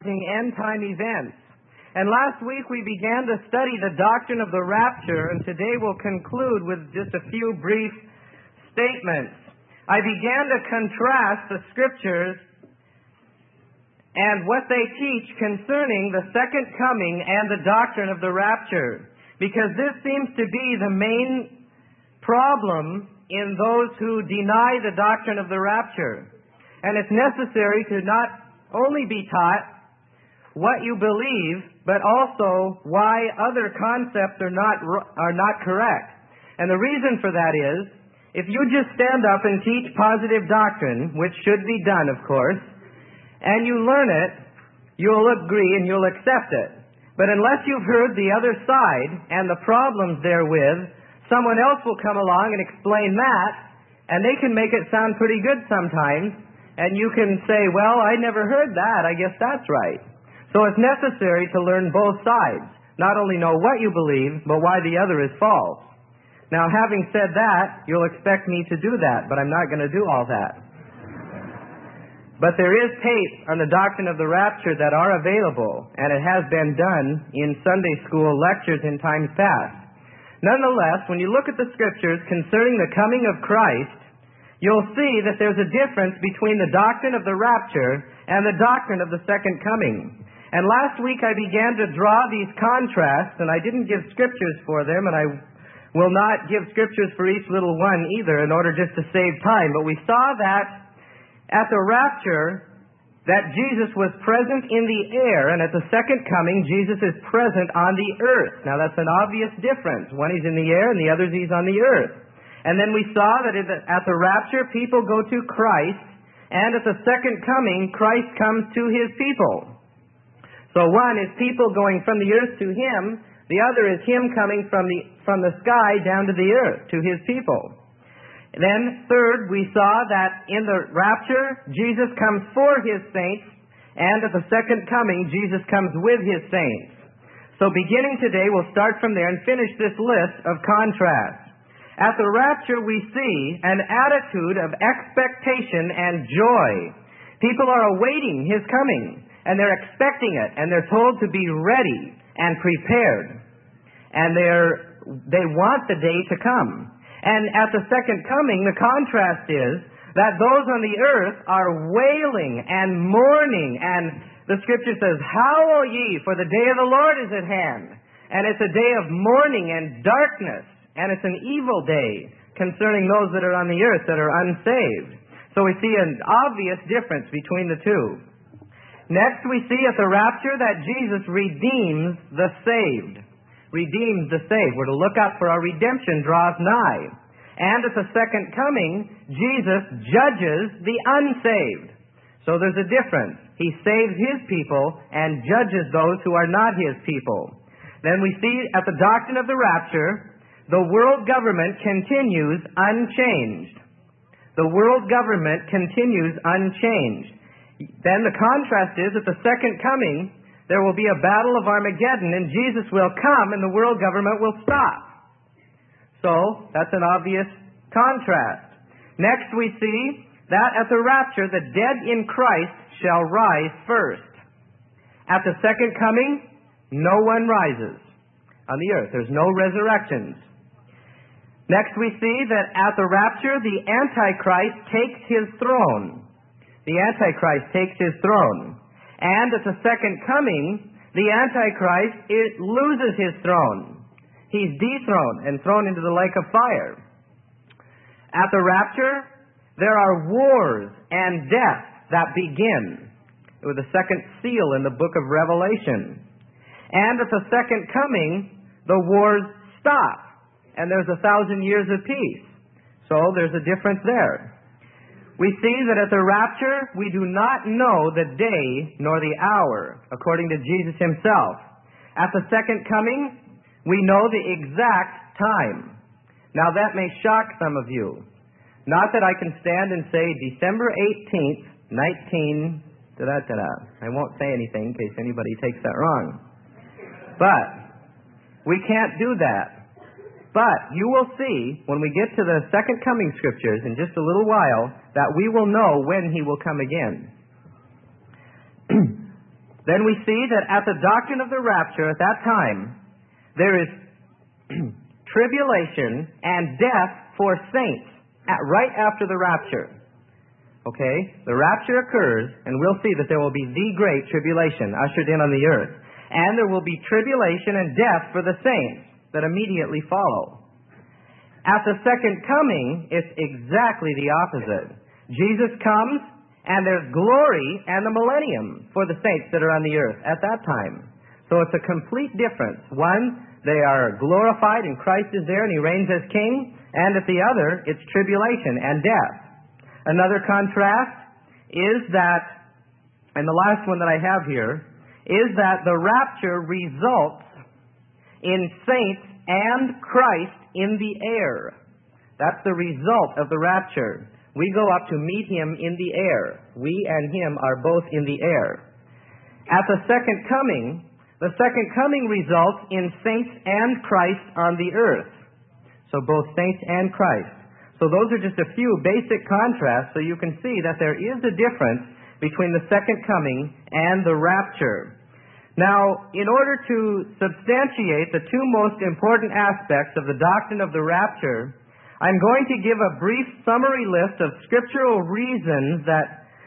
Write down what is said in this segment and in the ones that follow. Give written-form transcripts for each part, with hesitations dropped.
end-time events. And last week we began to study the doctrine of the rapture, and today we'll conclude with just a few brief statements. I began to contrast the scriptures and what they teach concerning the second coming and the doctrine of the rapture, because this seems to be the main problem in those who deny the doctrine of the rapture. And it's necessary to not only be taught what you believe, but also why other concepts are not correct. And the reason for that is, if you just stand up and teach positive doctrine, which should be done, of course, and you learn it, you'll agree and you'll accept it. But unless you've heard the other side and the problems therewith, someone else will come along and explain that, and they can make it sound pretty good sometimes, and you can say, well, I never heard that, I guess that's right. So it's necessary to learn both sides. Not only know what you believe, but why the other is false. Now, having said that, you'll expect me to do that, but I'm not going to do all that. But there is tape on the doctrine of the rapture that are available, and it has been done in Sunday school lectures in times past. Nonetheless, when you look at the scriptures concerning the coming of Christ, you'll see that there's a difference between the doctrine of the rapture and the doctrine of the second coming. And last week I began to draw these contrasts, and I didn't give scriptures for them, and I will not give scriptures for each little one either in order just to save time. But we saw that at the rapture, that Jesus was present in the air, and at the second coming, Jesus is present on the earth. Now that's an obvious difference. One he's in the air, and the other he's on the earth. And then we saw that at the rapture, people go to Christ, and at the second coming, Christ comes to his people. So one is people going from the earth to him, the other is him coming from the sky down to the earth, to his people. Then third, we saw that in the rapture, Jesus comes for his saints, and at the second coming, Jesus comes with his saints. So beginning today, we'll start from there and finish this list of contrasts. At the rapture, we see an attitude of expectation and joy. People are awaiting his coming, and they're expecting it, and they're told to be ready and prepared. And they want the day to come. And at the second coming, the contrast is that those on the earth are wailing and mourning, and the scripture says, "Howl ye, for the day of the Lord is at hand." And it's a day of mourning and darkness, and it's an evil day concerning those that are on the earth that are unsaved. So we see an obvious difference between the two. Next, we see at the rapture that Jesus redeems the saved. Redeems the saved. We're to look out for our redemption draws nigh. And at the second coming, Jesus judges the unsaved. So there's a difference. He saves his people and judges those who are not his people. Then we see at the doctrine of the rapture, the world government continues unchanged. The world government continues unchanged. Then the contrast is at the second coming, there will be a battle of Armageddon, and Jesus will come and the world government will stop. So that's an obvious contrast. Next we see that at the rapture, the dead in Christ shall rise first. At the second coming, no one rises on the earth. There's no resurrections. Next we see that at the rapture, the Antichrist takes his throne. The Antichrist takes his throne. And at the second coming, the Antichrist loses his throne. He's dethroned and thrown into the lake of fire. At the rapture, there are wars and death that begin with the second seal in the book of Revelation. And at the second coming, the wars stop, and there's 1,000 years of peace. So there's a difference there. We see that at the rapture, we do not know the day nor the hour, according to Jesus himself. At the second coming, we know the exact time. Now that may shock some of you. Not that I can stand and say December 18th, 19... I won't say anything in case anybody takes that wrong. But we can't do that. But you will see, when we get to the second coming scriptures in just a little while, that we will know when he will come again. then we see that at the doctrine of the rapture at that time, there is tribulation and death for saints right after the rapture. Okay? The rapture occurs, and we'll see that there will be the great tribulation ushered in on the earth. And there will be tribulation and death for the saints that immediately follow. At the second coming, it's exactly the opposite. Jesus comes, and there's glory and the millennium for the saints that are on the earth at that time. So it's a complete difference. One, they are glorified and Christ is there and He reigns as King. And at the other, it's tribulation and death. Another contrast is that, and the last one that I have here, is that the rapture results in saints and Christ in the air. That's the result of the rapture. We go up to meet Him in the air. We and Him are both in the air. At the second coming results in saints and Christ on the earth. So both saints and Christ. So those are just a few basic contrasts so you can see that there is a difference between the second coming and the rapture. Now, in order to substantiate the two most important aspects of the doctrine of the rapture, I'm going to give a brief summary list of scriptural reasons that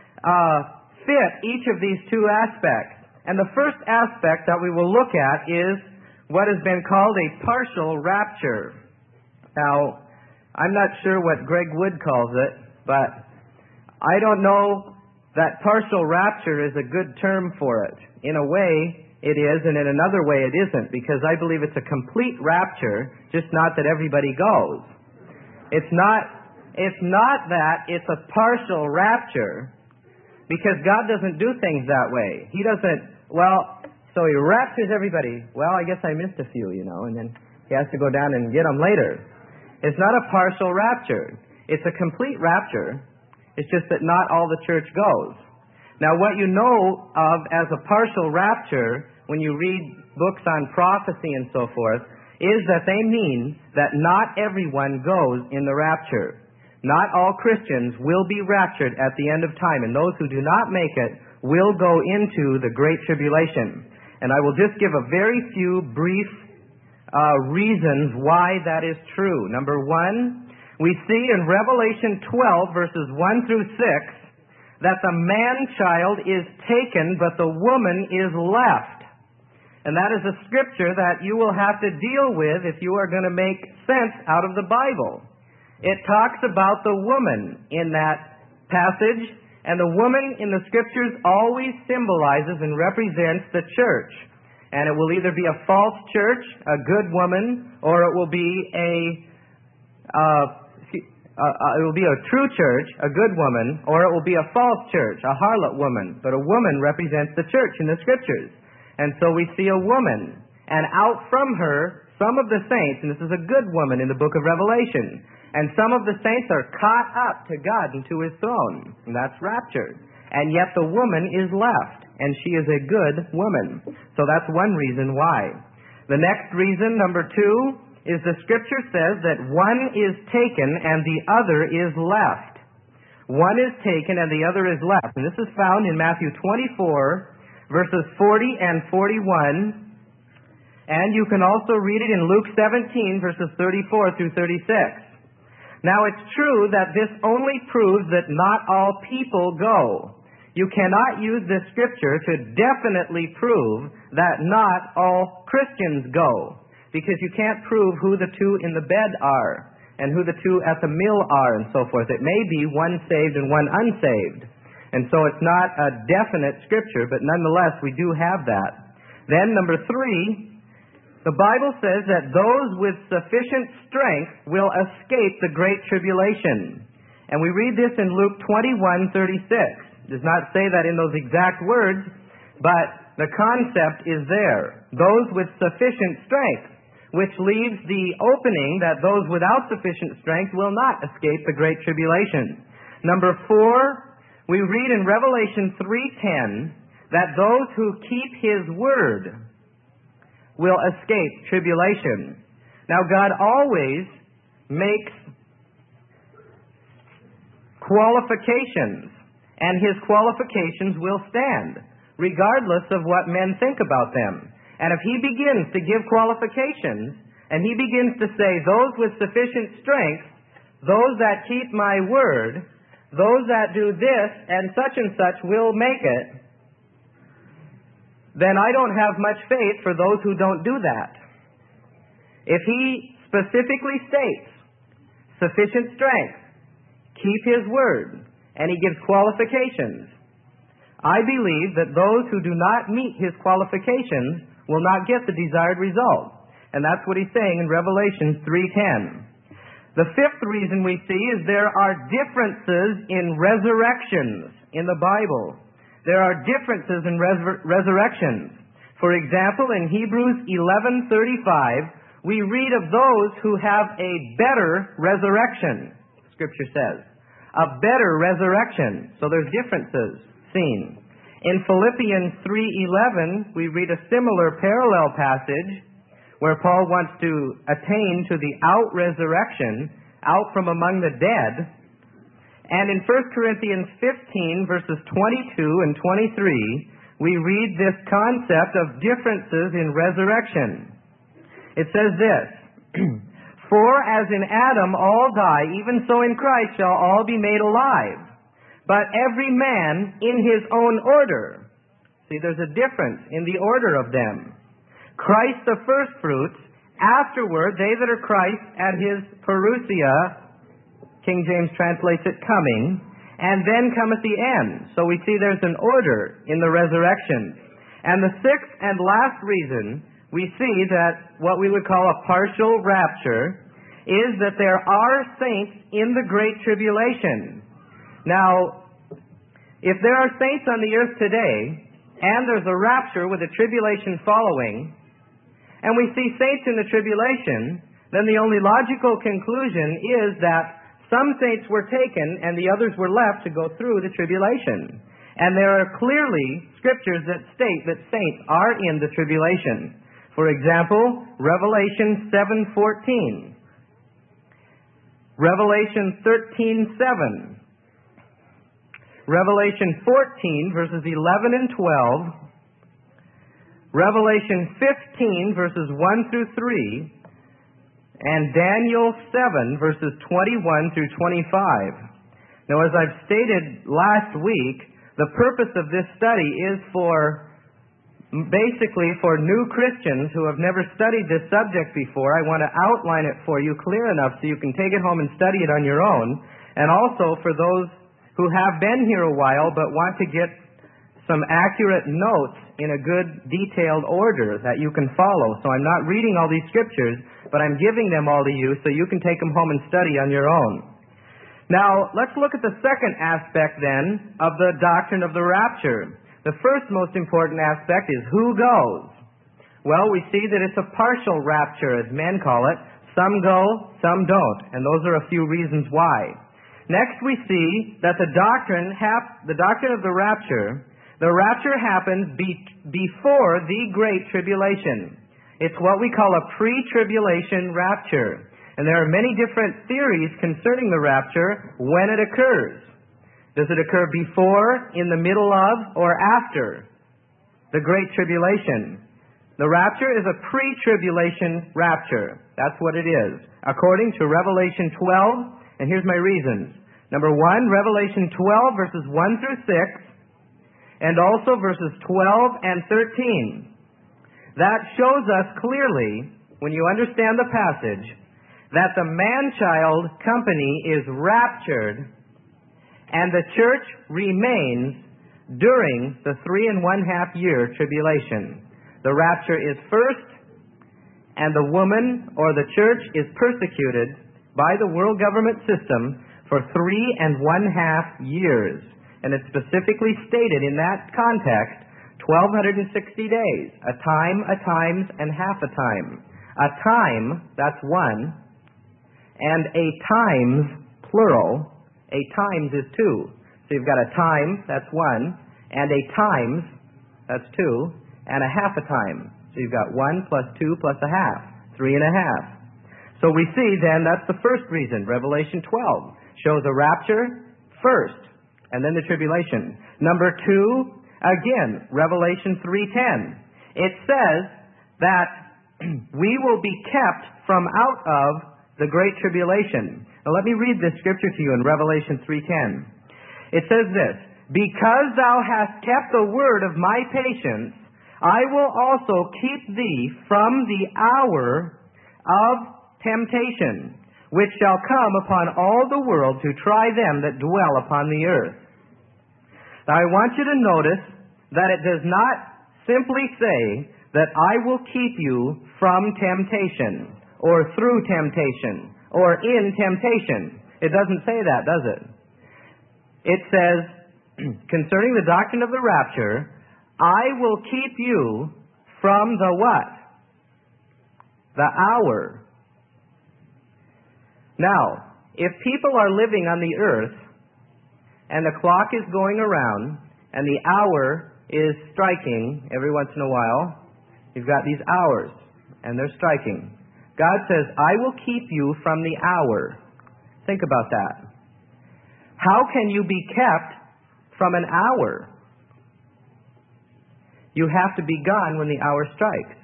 fit each of these two aspects. And the first aspect that we will look at is what has been called a partial rapture. Now, I'm not sure what Greg Wood calls it, but I don't know that partial rapture is a good term for it. In a way, it is, and in another way, it isn't, because I believe it's a complete rapture, just not that everybody goes. It's not that it's a partial rapture, because God doesn't do things that way. He doesn't, so He raptures everybody. Well, I guess I missed a few, and then He has to go down and get them later. It's not a partial rapture. It's a complete rapture. It's just that not all the church goes. Now, what you know of as a partial rapture, when you read books on prophecy and so forth, is that they mean that not everyone goes in the rapture. Not all Christians will be raptured at the end of time, and those who do not make it will go into the Great Tribulation. And I will just give a very few brief reasons why that is true. Number one, we see in Revelation 12, verses 1 through 6, that the man-child is taken, but the woman is left. And that is a scripture that you will have to deal with if you are going to make sense out of the Bible. It talks about the woman in that passage, and the woman in the scriptures always symbolizes and represents the church. And it will either be a false church, a good woman, or it will be a true church, a good woman, or it will be a false church, a harlot woman. But a woman represents the church in the scriptures. And so we see a woman, and out from her, some of the saints, and this is a good woman in the book of Revelation, and some of the saints are caught up to God and to His throne, and that's raptured. And yet the woman is left, and she is a good woman. So that's one reason why. The next reason, number two, is the scripture says that one is taken and the other is left. One is taken and the other is left. And this is found in Matthew 24, verses 40 and 41. And you can also read it in Luke 17, verses 34 through 36. Now, it's true that this only proves that not all people go. You cannot use this scripture to definitely prove that not all Christians go, because you can't prove who the two in the bed are and who the two at the meal are and so forth. It may be one saved and one unsaved. And so it's not a definite scripture, but nonetheless, we do have that. Then, number three, the Bible says that those with sufficient strength will escape the great tribulation. And we read this in Luke 21:36. It does not say that in those exact words, but the concept is there. Those with sufficient strength, which leaves the opening that those without sufficient strength will not escape the great tribulation. Number four, we read in Revelation 3:10 that those who keep His word will escape tribulation. Now, God always makes qualifications, and His qualifications will stand. regardless of what men think about them. And if he begins to give qualifications, and he begins to say, those with sufficient strength, those that keep my word, those that do this and such will make it, then I don't have much faith for those who don't do that. If he specifically states sufficient strength, keep his word, and he gives qualifications, I believe that those who do not meet his qualifications will not get the desired result. And that's what he's saying in Revelation 3:10. The fifth reason we see is there are differences in resurrections in the Bible. There are differences in resurrections. For example, in Hebrews 11:35, we read of those who have a better resurrection, Scripture says. A better resurrection. So there's differences seen. In Philippians 3:11, we read a similar parallel passage where Paul wants to attain to the out-resurrection, out from among the dead. And in 1 Corinthians 15, verses 22 and 23, we read this concept of differences in resurrection. It says this, For as in Adam all die, even so in Christ shall all be made alive, but every man in his own order. See, there's a difference in the order of them. Christ the firstfruits, afterward they that are Christ at his parousia, King James translates it coming, and then cometh the end. So we see there's an order in the resurrection. And the sixth and last reason we see that what we would call a partial rapture is that there are saints in the Great Tribulation. Now, if there are saints on the earth today, and there's a rapture with a tribulation following, and we see saints in the tribulation, then the only logical conclusion is that some saints were taken and the others were left to go through the tribulation. And there are clearly scriptures that state that saints are in the tribulation. For example, Revelation 7:14. Revelation 13:7. Revelation 14, verses 11 and 12. Revelation 15, verses 1 through 3. And Daniel 7, verses 21 through 25. Now, as I've stated last week, the purpose of this study is basically for new Christians who have never studied this subject before. I want to outline it for you clear enough so you can take it home and study it on your own. And also for those who have been here a while but want to get some accurate notes in a good detailed order that you can follow. So I'm not reading all these scriptures, but I'm giving them all to you so you can take them home and study on your own. Now, let's look at the second aspect then of the doctrine of the rapture. The first most important aspect is who goes. Well, we see that it's a partial rapture, as men call it. Some go, some don't, and those are a few reasons why. Next, we see that the doctrine of the rapture happens before the Great Tribulation. It's what we call a pre-tribulation rapture. And there are many different theories concerning the rapture when it occurs. Does it occur before, in the middle of, or after the Great Tribulation? The rapture is a pre-tribulation rapture. That's what it is, according to Revelation 12. And here's my reasons. Number 1, Revelation 12, verses 1 through 6, and also verses 12 and 13. That shows us clearly, when you understand the passage, that the man-child company is raptured and the church remains during the 3.5 year tribulation. The rapture is first, and the woman or the church is persecuted by the world government system for 3.5 years. And it's specifically stated in that context, 1,260 days. A time, a times, and half a time. A time, that's one, and a times, plural. A times is two. So you've got a time, that's one, and a times, that's two, and a half a time. So you've got 1 plus 2 plus a half, 3.5. So we see then that's the first reason. Revelation 12 shows a rapture first, and then the tribulation. Number 2, Again, Revelation 3:10. It says that we will be kept from out of the great tribulation. Now let me read this scripture to you in Revelation 3:10. It says this, "Because thou hast kept the word of my patience, I will also keep thee from the hour of temptation, which shall come upon all the world to try them that dwell upon the earth." Now I want you to notice that it does not simply say that I will keep you from temptation, or through temptation, or in temptation. It doesn't say that, does it? It says, concerning the doctrine of the rapture, I will keep you from the what? The hour. Now, if people are living on the earth, and the clock is going around, and the hour is striking every once in a while, you've got these hours, and they're striking. God says, I will keep you from the hour. Think about that. How can you be kept from an hour? You have to be gone when the hour strikes.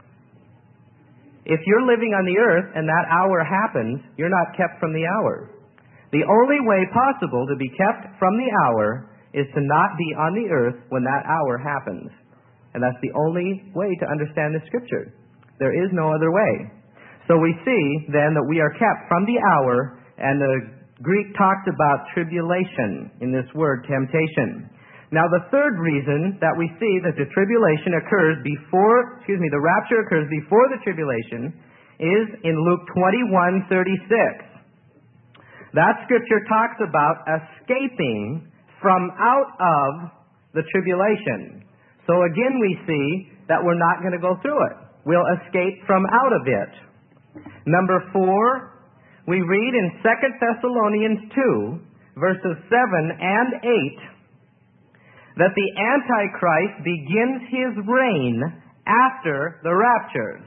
If you're living on the earth and that hour happens, you're not kept from the hour. The only way possible to be kept from the hour is to not be on the earth when that hour happens. And that's the only way to understand the Scripture. There is no other way. So we see then that we are kept from the hour, and the Greek talks about tribulation in this word, temptation. Now the third reason that we see that the tribulation occurs before, the rapture occurs before the tribulation is in Luke 21:36. That scripture talks about escaping from out of the tribulation. So again we see that we're not going to go through it. We'll escape from out of it. Number 4, we read in 2 Thessalonians 2, verses 7 and 8, that the Antichrist begins his reign after the rapture.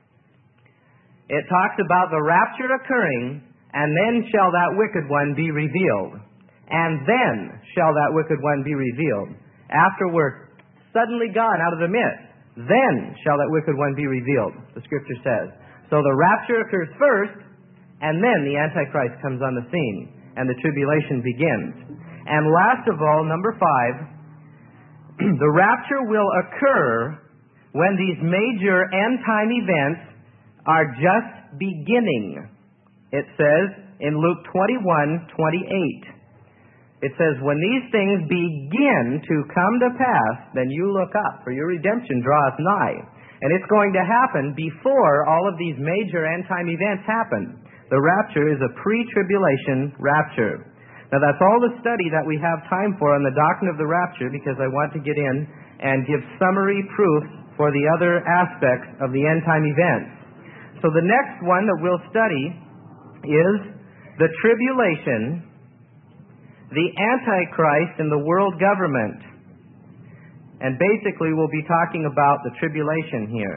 It talks about the rapture occurring, and then shall that wicked one be revealed. And then shall that wicked one be revealed. After we're suddenly gone out of the midst, then shall that wicked one be revealed, the Scripture says. So the rapture occurs first, and then the Antichrist comes on the scene, and the tribulation begins. And last of all, number 5, the rapture will occur when these major end-time events are just beginning. It says in Luke 21:28. It says, when these things begin to come to pass, then you look up, for your redemption draweth nigh. And it's going to happen before all of these major end-time events happen. The rapture is a pre-tribulation rapture. Now that's all the study that we have time for on the doctrine of the rapture, because I want to get in and give summary proofs for the other aspects of the end-time events. So the next one that we'll study is the tribulation, the Antichrist, and the world government. And basically we'll be talking about the tribulation here.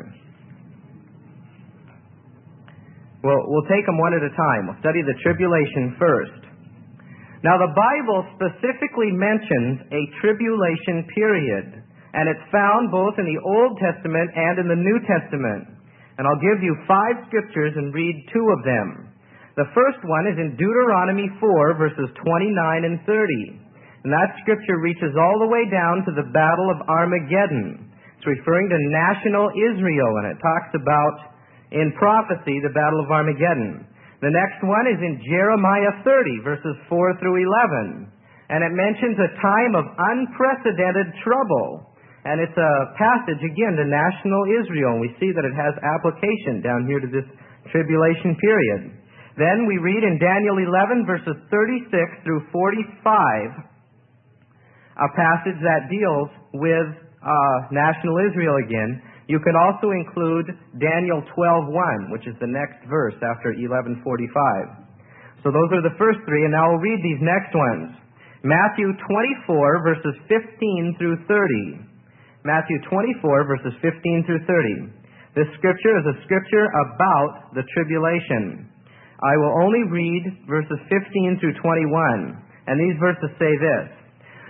We'll take them one at a time. We'll study the tribulation first. Now the Bible specifically mentions a tribulation period, and it's found both in the Old Testament and in the New Testament. And I'll give you 5 scriptures and read 2 of them. The first one is in Deuteronomy 4, verses 29 and 30. And that scripture reaches all the way down to the Battle of Armageddon. It's referring to national Israel, and it talks about, in prophecy, the Battle of Armageddon. The next one is in Jeremiah 30, verses 4 through 11. And it mentions a time of unprecedented trouble. And it's a passage, again, to national Israel. And we see that it has application down here to this tribulation period. Then we read in Daniel 11, verses 36 through 45, a passage that deals with national Israel again. You can also include Daniel 12:1, which is the next verse after 11:45. So those are the first 3, and now we'll read these next ones. Matthew 24, verses 15 through 30. Matthew 24, verses 15 through 30. This scripture is a scripture about the tribulation. I will only read verses 15 through 21, and these verses say this: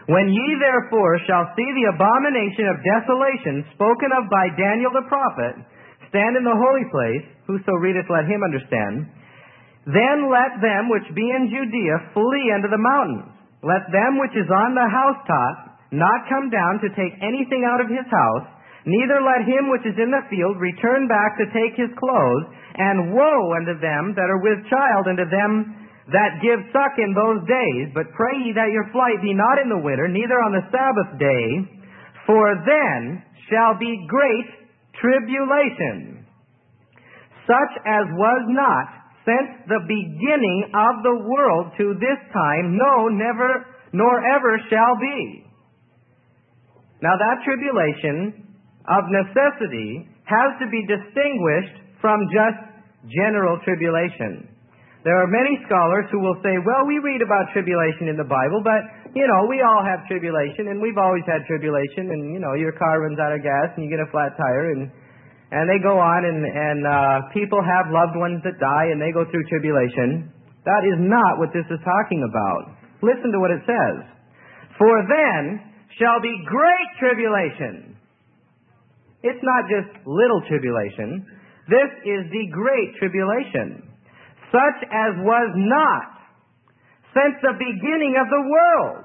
When ye therefore shall see the abomination of desolation spoken of by Daniel the prophet stand in the holy place, whoso readeth, let him understand, then let them which be in Judea flee unto the mountains. Let them which is on the housetop not come down to take anything out of his house, neither let him which is in the field return back to take his clothes. And woe unto them that are with child, and to them that give suck in those days. But pray ye that your flight be not in the winter, neither on the Sabbath day, for then shall be great tribulation, such as was not since the beginning of the world to this time, no, never, nor ever shall be. Now that tribulation of necessity has to be distinguished from just general tribulation. There are many scholars who will say, well, we read about tribulation in the Bible, but, we all have tribulation, and we've always had tribulation, and, your car runs out of gas, and you get a flat tire, and they go on, and people have loved ones that die, and they go through tribulation. That is not what this is talking about. Listen to what it says. For then shall be great tribulation. It's not just little tribulation. This is the great tribulation, such as was not since the beginning of the world.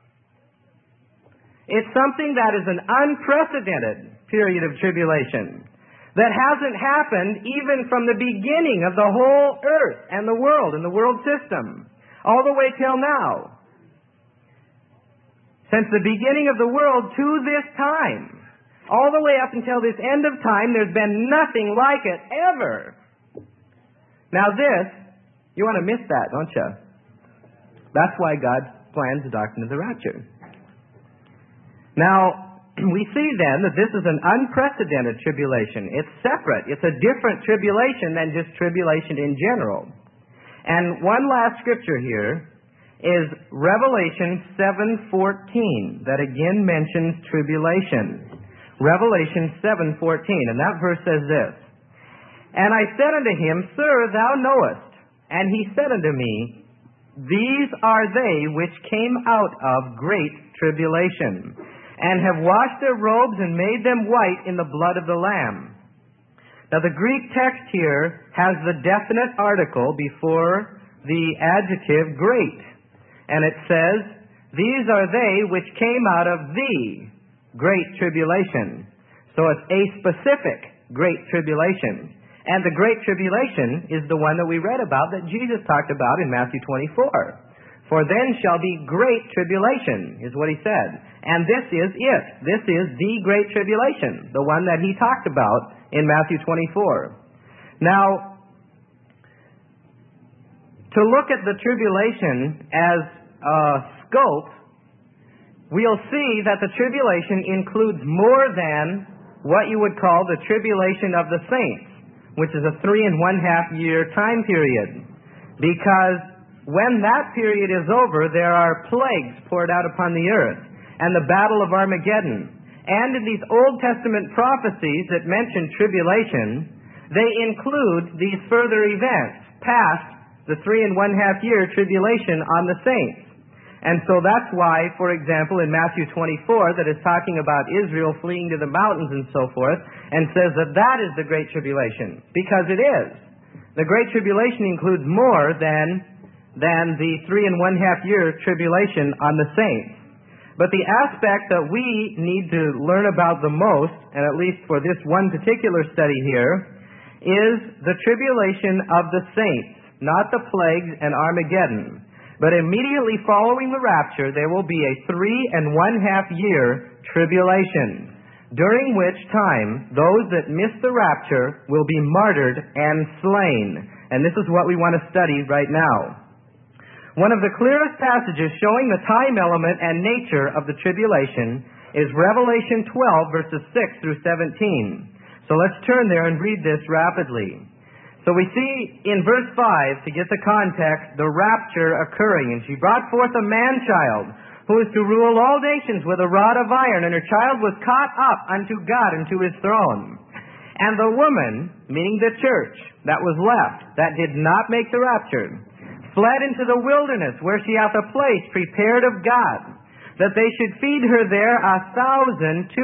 It's something that is an unprecedented period of tribulation that hasn't happened even from the beginning of the whole earth and the world system, all the way till now. Since the beginning of the world to this time, all the way up until this end of time, there's been nothing like it ever. Now this, you want to miss that, don't you? That's why God plans the doctrine of the rapture. Now, we see then that this is an unprecedented tribulation. It's separate. It's a different tribulation than just tribulation in general. And one last scripture here is Revelation 7:14, that again mentions tribulation. Revelation 7:14, and that verse says this, And I said unto him, Sir, thou knowest. And he said unto me, These are they which came out of great tribulation, and have washed their robes and made them white in the blood of the Lamb. Now the Greek text here has the definite article before the adjective great. And it says, These are they which came out of the great tribulation. So it's a specific great tribulation. And the great tribulation is the one that we read about that Jesus talked about in Matthew 24. For then shall be great tribulation, is what he said. And this is it. This is the great tribulation, the one that he talked about in Matthew 24. Now, to look at the tribulation as a scope, we'll see that the tribulation includes more than what you would call the tribulation of the saints, which is a 3.5 year time period. Because when that period is over, there are plagues poured out upon the earth, and the battle of Armageddon. And in these Old Testament prophecies that mention tribulation, they include these further events past the 3.5 year tribulation on the saints. And so that's why, for example, in Matthew 24, that is talking about Israel fleeing to the mountains and so forth, and says that that is the Great Tribulation, because it is. The Great Tribulation includes more than the 3.5 year tribulation on the saints. But the aspect that we need to learn about the most, and at least for this one particular study here, is the tribulation of the saints, not the plagues and Armageddon. But immediately following the rapture, there will be a 3.5 year tribulation, during which time those that miss the rapture will be martyred and slain. And this is what we want to study right now. One of the clearest passages showing the time element and nature of the tribulation is Revelation 12, verses 6 through 17. So let's turn there and read this rapidly. So we see in verse 5, to get the context, the rapture occurring. And she brought forth a man-child, who is to rule all nations with a rod of iron. And her child was caught up unto God and to his throne. And the woman, meaning the church, that was left, that did not make the rapture, fled into the wilderness, where she hath a place prepared of God, that they should feed her there 1,260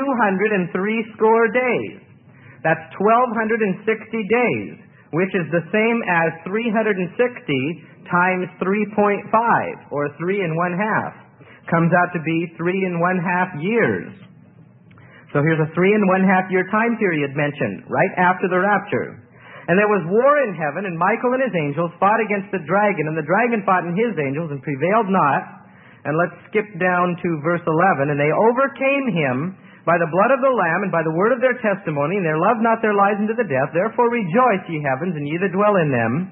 days. That's 1,260 days, which is the same as 360 times 3.5, or 3 1/2. Comes out to be 3 1/2 years. So here's a 3 1/2 year time period mentioned, right after the rapture. And there was war in heaven, and Michael and his angels fought against the dragon, and the dragon fought and his angels and prevailed not. And let's skip down to verse 11. And they overcame him by the blood of the Lamb and by the word of their testimony, and they loved not their lives unto the death. Therefore rejoice, ye heavens, and ye that dwell in them.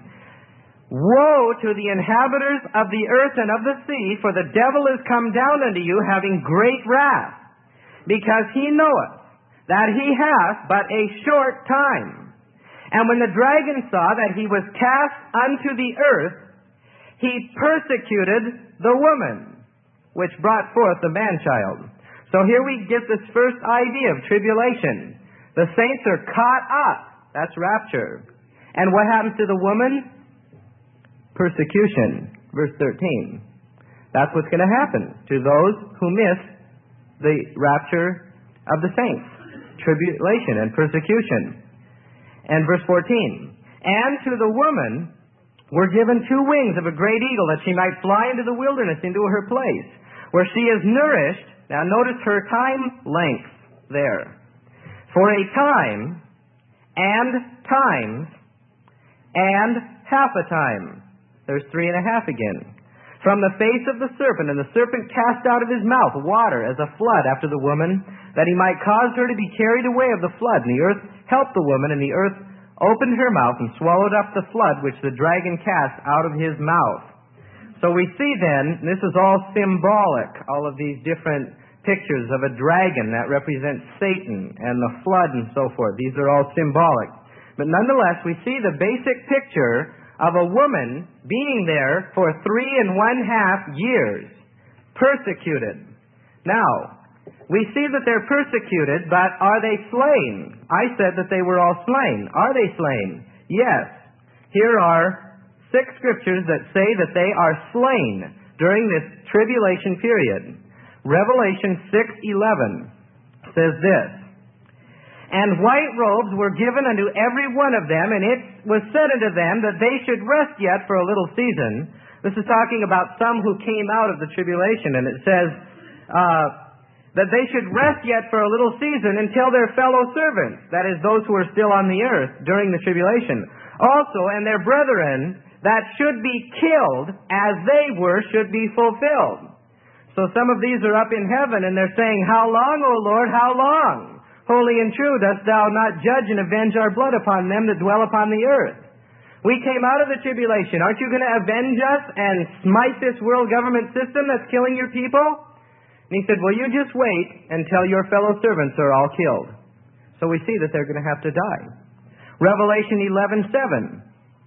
Woe to the inhabitants of the earth and of the sea, for the devil is come down unto you, having great wrath, because he knoweth that he hath but a short time. And when the dragon saw that he was cast unto the earth, he persecuted the woman, which brought forth the man-child. So here we get this first idea of tribulation. The saints are caught up. That's rapture. And what happens to the woman? Persecution. Verse 13. That's what's going to happen to those who miss the rapture of the saints. Tribulation and persecution. And verse 14. And to the woman were given 2 wings of a great eagle, that she might fly into the wilderness, into her place, where she is nourished. Now notice her time length there. For a time, and times, and half a time. There's 3 1/2 again. From the face of the serpent, and the serpent cast out of his mouth water as a flood after the woman, that he might cause her to be carried away of the flood. And the earth helped the woman, and the earth opened her mouth and swallowed up the flood which the dragon cast out of his mouth. So we see then, this is all symbolic, all of these different pictures of a dragon that represents Satan and the flood and so forth. These are all symbolic. But nonetheless, we see the basic picture of a woman being there for 3 1/2 years, persecuted. Now, we see that they're persecuted, but are they slain? I said that they were all slain. Are they slain? Yes. Here are 6 scriptures that say that they are slain during this tribulation period. Revelation 6:11 says this. And white robes were given unto every one of them, and it was said unto them that they should rest yet for a little season. This is talking about some who came out of the tribulation, and it says that they should rest yet for a little season until their fellow servants, that is, those who are still on the earth during the tribulation, also, and their brethren that should be killed as they were should be fulfilled. So some of these are up in heaven, and they're saying, How long, O Lord, how long? Holy and true, dost thou not judge and avenge our blood upon them that dwell upon the earth? We came out of the tribulation. Aren't you going to avenge us and smite this world government system that's killing your people? And he said, well, you just wait until your fellow servants are all killed. So we see that they're going to have to die. Revelation 11:7.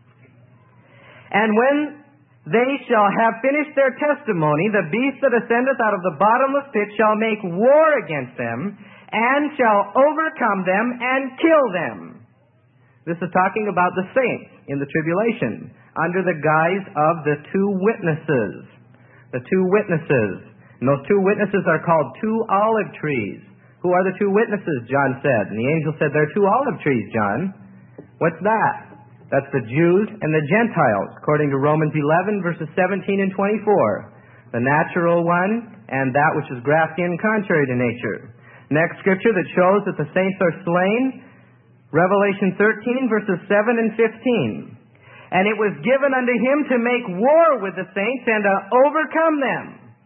And when they shall have finished their testimony, the beast that ascendeth out of the bottomless pit shall make war against them, and shall overcome them and kill them. This is talking about the saints in the tribulation, under the guise of the 2 witnesses. The 2 witnesses. And those 2 witnesses are called 2 olive trees. Who are the 2 witnesses, John said? And the angel said, there are 2 olive trees, John. What's that? That's the Jews and the Gentiles, according to Romans 11, verses 17 and 24. The natural one, and that which is grafted in contrary to nature. Next scripture that shows that the saints are slain, Revelation 13, verses 7 and 15. And it was given unto him to make war with the saints and to overcome them.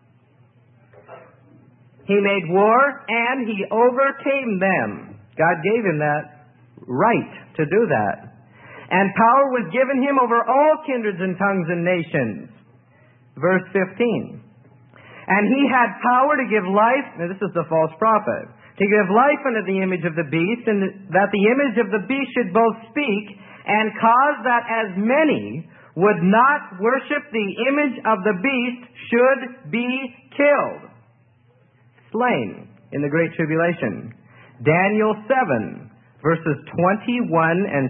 He made war and he overcame them. God gave him that right to do that. And power was given him over all kindreds and tongues and nations. Verse 15. And he had power to give life, and this is the false prophet, to give life unto the image of the beast, and that the image of the beast should both speak and cause that as many would not worship the image of the beast should be killed. Slain in the Great Tribulation. Daniel 7, verses 21 and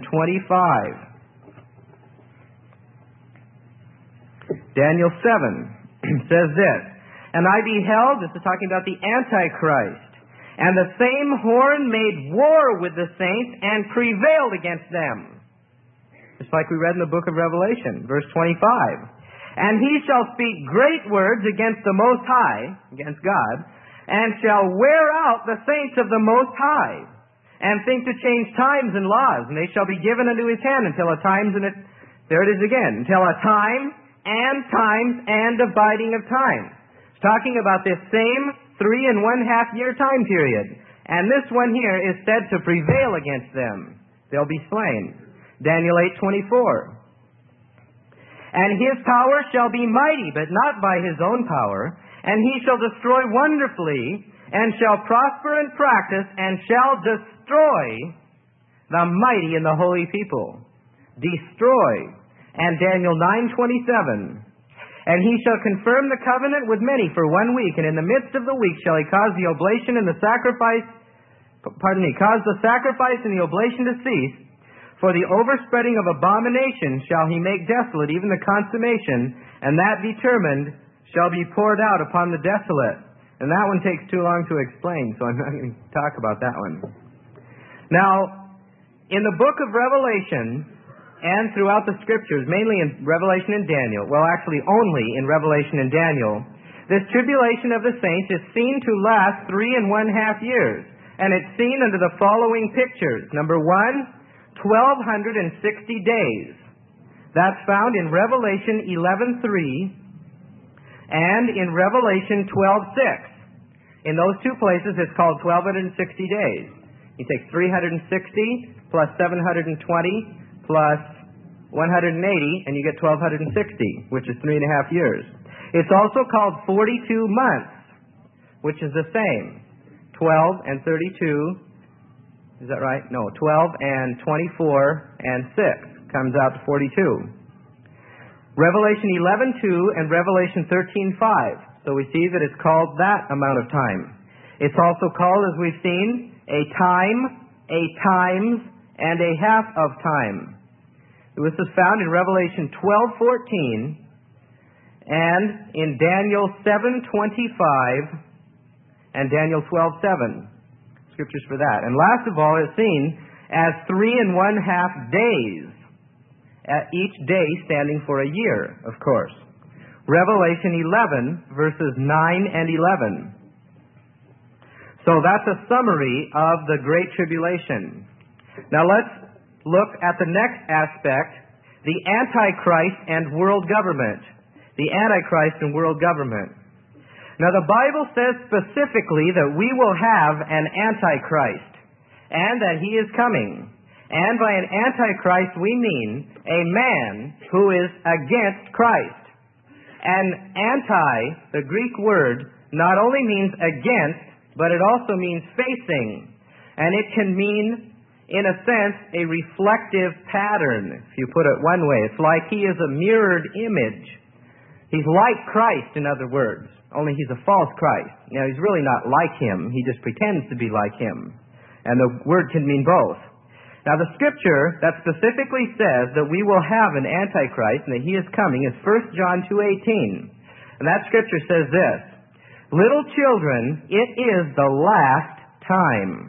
25. Daniel 7 says this, And I beheld, this is talking about the Antichrist, and the same horn made war with the saints and prevailed against them. Just like we read in the book of Revelation, verse 25. And he shall speak great words against the Most High, against God, and shall wear out the saints of the Most High, and think to change times and laws, and they shall be given unto his hand until a times and there it is again, until a time and times and abiding of time. It's talking about this same 3.5 year time period. And this one here is said to prevail against them. They'll be slain. Daniel 8:24. And his power shall be mighty, but not by his own power. And he shall destroy wonderfully, and shall prosper in practice, and shall destroy the mighty and the holy people. Destroy. And Daniel 9:27. And he shall confirm the covenant with many for 1 week, and in the midst of the week shall he cause the oblation and the sacrifice, cause the sacrifice and the oblation to cease. For the overspreading of abomination shall he make desolate, even the consummation, and that determined shall be poured out upon the desolate. And that one takes too long to explain, so I'm not going to talk about that one. Now, in the book of Revelation, and throughout the Scriptures, mainly in Revelation and Daniel, well, actually only in Revelation and Daniel, this tribulation of the saints is seen to last 3.5 years. And it's seen under the following pictures. Number 1, 1,260 days. That's found in Revelation 11:3 and in Revelation 12:6. In those two places, it's called 1,260 days. You take 360 plus 720 plus 180, and you get 1,260, which is 3.5 years. It's also called 42 months, which is the same. 12 and 32, is that right? No, 12 and 24 and 6 comes out to 42. Revelation 11:2 and Revelation 13:5. So we see that it's called that amount of time. It's also called, as we've seen, a time, a times, and a half of time. This is found in Revelation 12:14 and in Daniel 7:25 and Daniel 12:7. Scriptures for that. And last of all, it's seen as 3.5 days, each day standing for a year, of course. Revelation 11, verses 9 and 11. So that's a summary of the Great Tribulation. Now let's look at the next aspect, the Antichrist and world government. The Antichrist and world government. Now the Bible says specifically that we will have an Antichrist, and that he is coming. And by an Antichrist we mean a man who is against Christ. And anti, the Greek word, not only means against, but it also means facing. And it can mean, in a sense, a reflective pattern, if you put it one way. It's like he is a mirrored image. He's like Christ, in other words, only he's a false Christ. Now, he's really not like him. He just pretends to be like him. And the word can mean both. Now, the Scripture that specifically says that we will have an Antichrist and that he is coming is 1 John 2:18. And that Scripture says this, "Little children, it is the last time."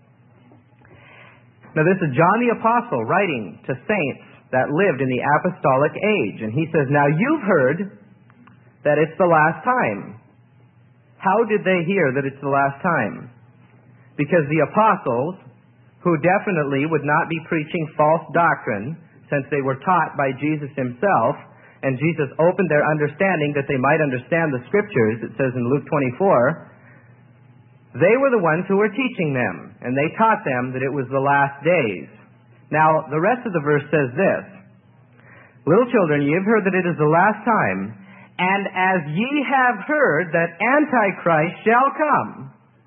Now, this is John the Apostle writing to saints that lived in the apostolic age. And he says, now you've heard that it's the last time. How did they hear that it's the last time? Because the apostles, who definitely would not be preaching false doctrine, since they were taught by Jesus himself, and Jesus opened their understanding that they might understand the Scriptures, it says in Luke 24, they were the ones who were teaching them, and they taught them that it was the last days. Now, the rest of the verse says this, "Little children, ye have heard that it is the last time, and as ye have heard that Antichrist shall come,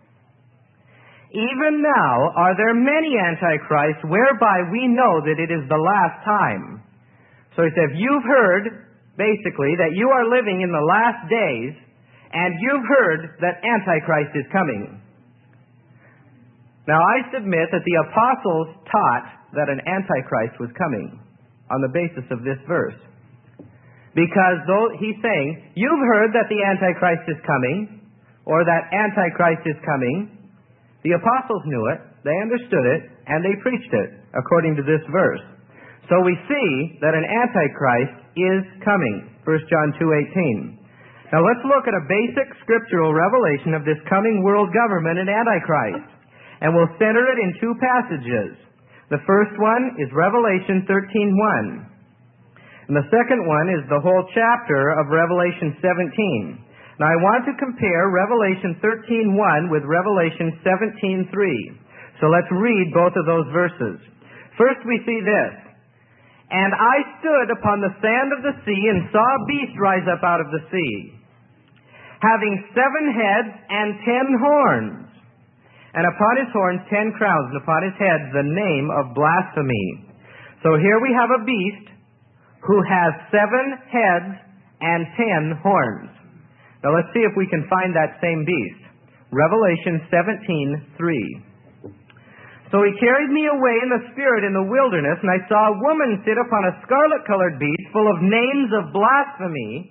even now are there many Antichrists, whereby we know that it is the last time." So he said, you've heard, basically, that you are living in the last days, and you've heard that Antichrist is coming. Now, I submit that the apostles taught that an Antichrist was coming on the basis of this verse. Because though he's saying, you've heard that the Antichrist is coming, or that Antichrist is coming. The apostles knew it, they understood it, and they preached it, according to this verse. So we see that an Antichrist is coming, 1 John 2:18. Now let's look at a basic scriptural revelation of this coming world government and Antichrist. And we'll center it in two passages. The first one is Revelation 13:1. And the second one is the whole chapter of Revelation 17. Now I want to compare Revelation 13:1 with Revelation 17:3. So let's read both of those verses. First we see this. And I stood upon the sand of the sea and saw a beast rise up out of the sea, having 7 heads and 10 horns, and upon his horns 10 crowns, and upon his heads the name of blasphemy. So here we have a beast who has 7 heads and 10 horns. Now let's see if we can find that same beast. Revelation 17:3. So he carried me away in the Spirit in the wilderness, and I saw a woman sit upon a scarlet-colored beast full of names of blasphemy,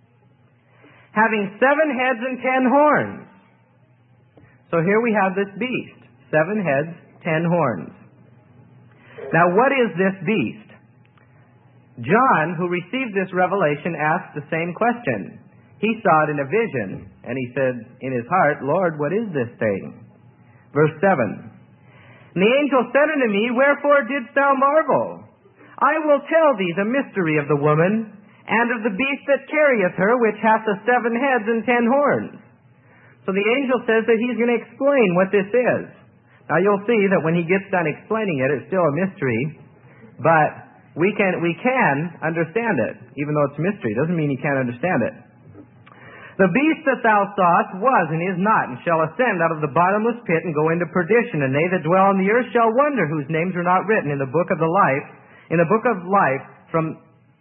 having 7 heads and 10 horns. So here we have this beast. 7 heads, 10 horns. Now what is this beast? John, who received this revelation, asked the same question. He saw it in a vision, and he said in his heart, Lord, what is this thing? Verse 7. And the angel said unto me, Wherefore didst thou marvel? I will tell thee the mystery of the woman, and of the beast that carrieth her, which hath the 7 heads and 10 horns. So the angel says that he's going to explain what this is. Now you'll see that when he gets done explaining it, it's still a mystery, but we can understand it, even though it's a mystery. It doesn't mean you can't understand it. The beast that thou sawest was and is not, and shall ascend out of the bottomless pit and go into perdition, and they that dwell on the earth shall wonder whose names are not written in the book of life from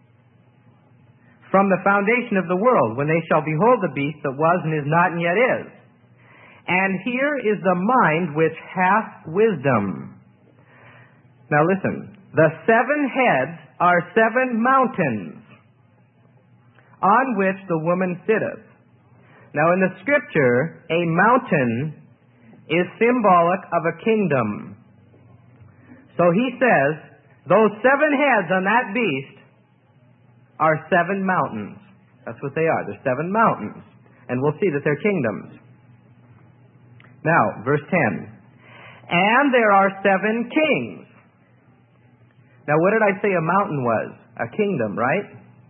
the foundation of the world, when they shall behold the beast that was and is not and yet is. And here is the mind which hath wisdom. Now listen, the 7 heads are 7 mountains on which the woman sitteth. Now in the Scripture, a mountain is symbolic of a kingdom. So he says, those 7 heads on that beast are 7 mountains. That's what they are. They're 7 mountains. And we'll see that they're kingdoms. Now, verse 10. And there are 7 kings. Now, what did I say a mountain was? A kingdom, right?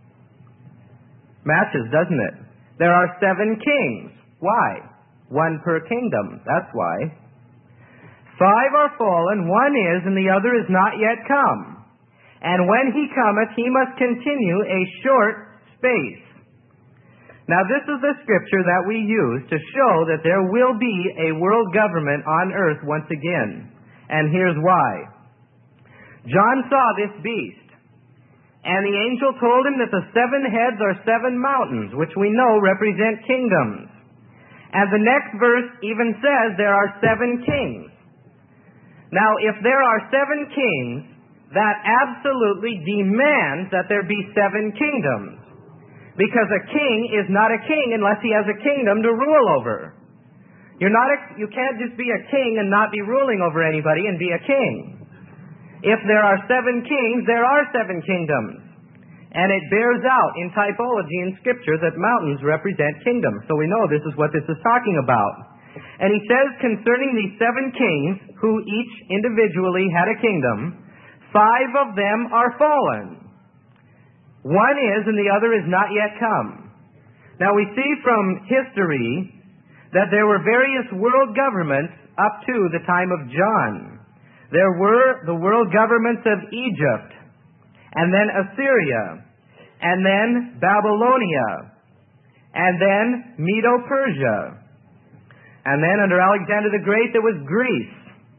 Matches, doesn't it? There are 7 kings. Why? 1 per kingdom. That's why. 5 are fallen, 1 is, and the other is not yet come. And when he cometh, he must continue a short space. Now this is the scripture that we use to show that there will be a world government on earth once again. And here's why. John saw this beast, and the angel told him that the 7 heads are 7 mountains, which we know represent kingdoms. And the next verse even says there are 7 kings. Now, if there are 7 kings, that absolutely demands that there be 7 kingdoms. Because a king is not a king unless he has a kingdom to rule over. You can't just be a king and not be ruling over anybody and be a king. If there are 7 kings, there are 7 kingdoms. And it bears out in typology in Scripture that mountains represent kingdoms. So we know this is what this is talking about. And he says concerning these 7 kings, who each individually had a kingdom, 5 of them are fallen. 1 is, and the other is not yet come. Now we see from history that there were various world governments up to the time of John. There were the world governments of Egypt, and then Assyria, and then Babylonia, and then Medo-Persia. And then under Alexander the Great there was Greece.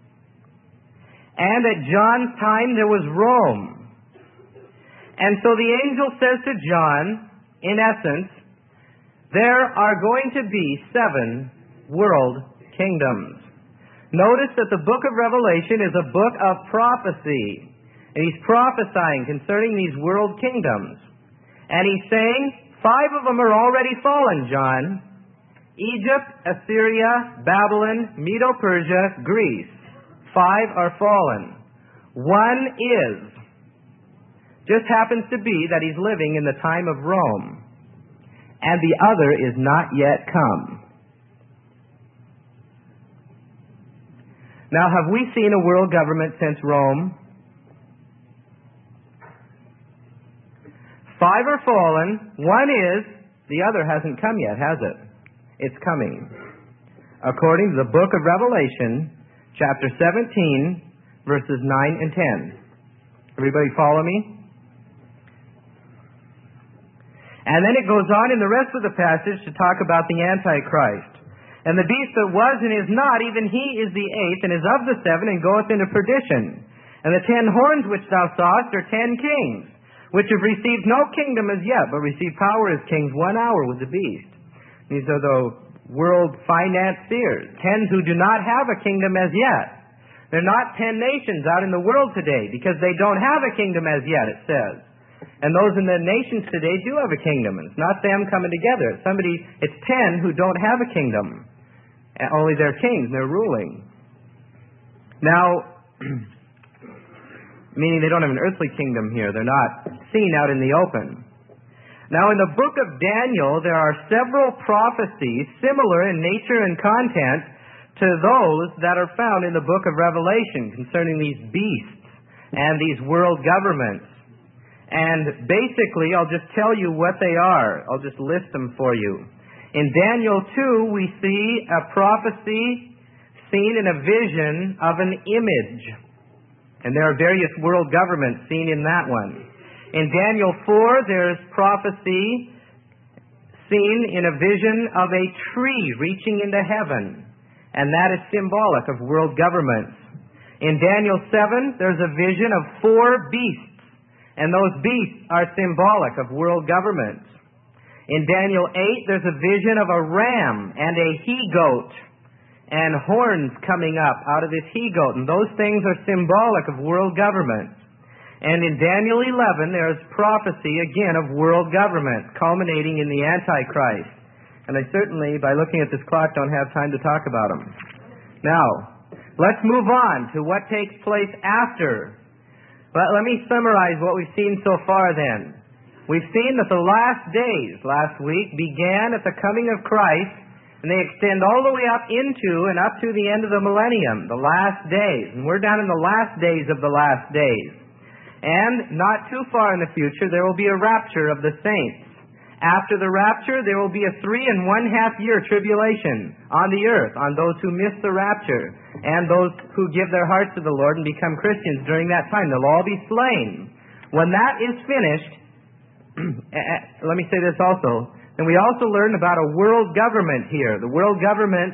And at John's time there was Rome. And so the angel says to John, in essence, there are going to be 7 world kingdoms. Notice that the book of Revelation is a book of prophecy. And he's prophesying concerning these world kingdoms. And he's saying, 5 of them are already fallen, John. Egypt, Assyria, Babylon, Medo-Persia, Greece. 5 are fallen. 1 is. Just happens to be that he's living in the time of Rome. And the other is not yet come. Now, have we seen a world government since Rome? 5 are fallen, 1 is, the other hasn't come yet, has it? It's coming. According to the book of Revelation, chapter 17, verses 9 and 10. Everybody follow me? And then it goes on in the rest of the passage to talk about the Antichrist. And the beast that was and is not, even he is the 8th, and is of the 7, and goeth into perdition. And the 10 horns which thou sawest are 10 kings, which have received no kingdom as yet, but receive power as kings 1 hour with the beast. These are the world financiers, 10 who do not have a kingdom as yet. They're not 10 nations out in the world today, because they don't have a kingdom as yet, it says. And those in the nations today do have a kingdom. It's not them coming together. It's 10 who don't have a kingdom. Only they're kings, and they're ruling. Now, meaning they don't have an earthly kingdom here. They're not seen out in the open. Now, in the book of Daniel, there are several prophecies similar in nature and content to those that are found in the book of Revelation concerning these beasts and these world governments. And basically, I'll just tell you what they are. I'll just list them for you. In Daniel 2, we see a prophecy seen in a vision of an image. And there are various world governments seen in that one. In Daniel 4, there's prophecy seen in a vision of a tree reaching into heaven. And that is symbolic of world governments. In Daniel 7, there's a vision of 4 beasts. And those beasts are symbolic of world governments. In Daniel 8, there's a vision of a ram and a he-goat and horns coming up out of this he-goat. And those things are symbolic of world governments. And in Daniel 11, there's prophecy again of world government, culminating in the Antichrist. And I certainly, by looking at this clock, don't have time to talk about them. Now, let's move on to what takes place after. But let me summarize what we've seen so far then. We've seen that the last days last week began at the coming of Christ, and they extend all the way up into and up to the end of the millennium, the last days. And we're down in the last days of the last days. And not too far in the future, there will be a rapture of the saints. After the rapture, there will be a 3.5 year tribulation on the earth, on those who miss the rapture, and those who give their hearts to the Lord and become Christians during that time. They'll all be slain. When that is finished, let me say this also, and we also learn about a world government here. The world government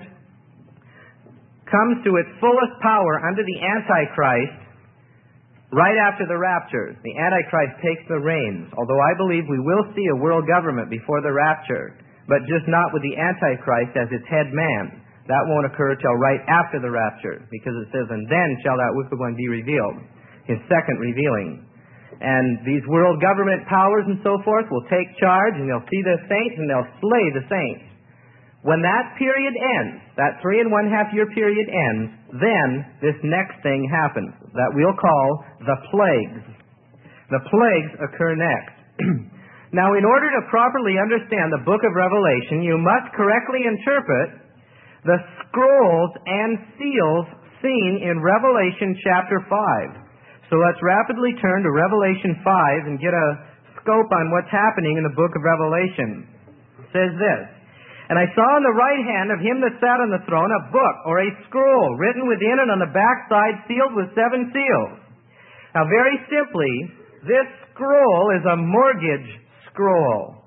comes to its fullest power under the Antichrist right after the rapture. The Antichrist takes the reins, although I believe we will see a world government before the rapture, but just not with the Antichrist as its head man. That won't occur till right after the rapture, because it says, and then shall that wicked one be revealed, his second revealing. And these world government powers and so forth will take charge, and they'll see the saints, and they'll slay the saints. When that period ends, that 3.5 year period ends, then this next thing happens that we'll call the plagues. The plagues occur next. Now, in order to properly understand the book of Revelation, you must correctly interpret the scrolls and seals seen in Revelation chapter 5. So let's rapidly turn to Revelation 5 and get a scope on what's happening in the book of Revelation. It says this, and I saw in the right hand of him that sat on the throne a book, or a scroll, written within and on the backside, sealed with 7 seals. Now, very simply, this scroll is a mortgage scroll.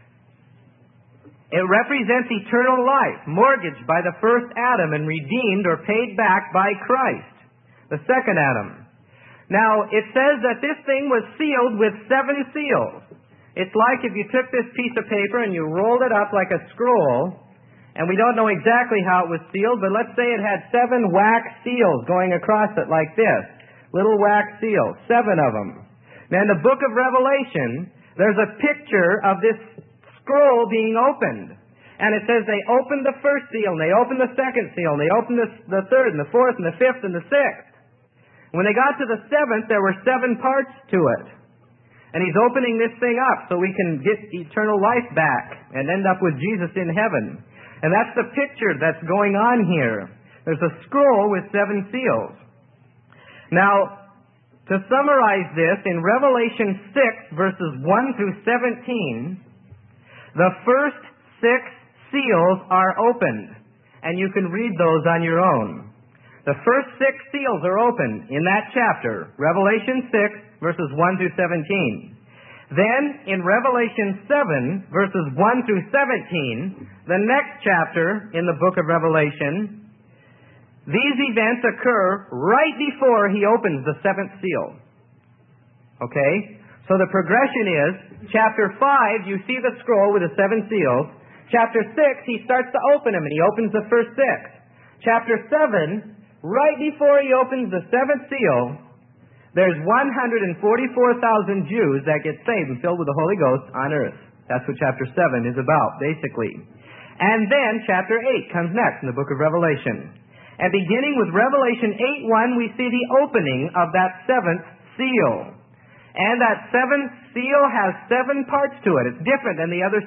It represents eternal life, mortgaged by the first Adam and redeemed or paid back by Christ, the second Adam. Now, it says that this thing was sealed with 7 seals. It's like if you took this piece of paper and you rolled it up like a scroll, and we don't know exactly how it was sealed, but let's say it had 7 wax seals going across it like this. Little wax seals, 7 of them. Now, in the book of Revelation, there's a picture of this scroll being opened. And it says they opened the first seal, and they opened the second seal, and they opened the third, and the fourth, and the fifth, and the sixth. When they got to the seventh, there were 7 parts to it. And he's opening this thing up so we can get eternal life back and end up with Jesus in heaven. And that's the picture that's going on here. There's a scroll with 7 seals. Now, to summarize this, in Revelation 6, verses 1 through 17, the first 6 seals are opened. And you can read those on your own. The first 6 seals are opened in that chapter, Revelation 6, verses 1 through 17. Then, in Revelation 7, verses 1 through 17, the next chapter in the book of Revelation, these events occur right before he opens the 7th seal. Okay? So the progression is, chapter 5, you see the scroll with the 7 seals. Chapter 6, he starts to open them, and he opens the first 6. Chapter 7, right before he opens the 7th seal, there's 144,000 Jews that get saved and filled with the Holy Ghost on earth. That's what chapter 7 is about, basically. And then chapter 8 comes next in the book of Revelation. And beginning with Revelation 8:1, we see the opening of that 7th seal. And that 7th seal has 7 parts to it. It's different than the other 6.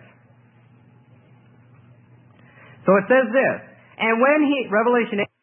So it says this, and when Revelation 8,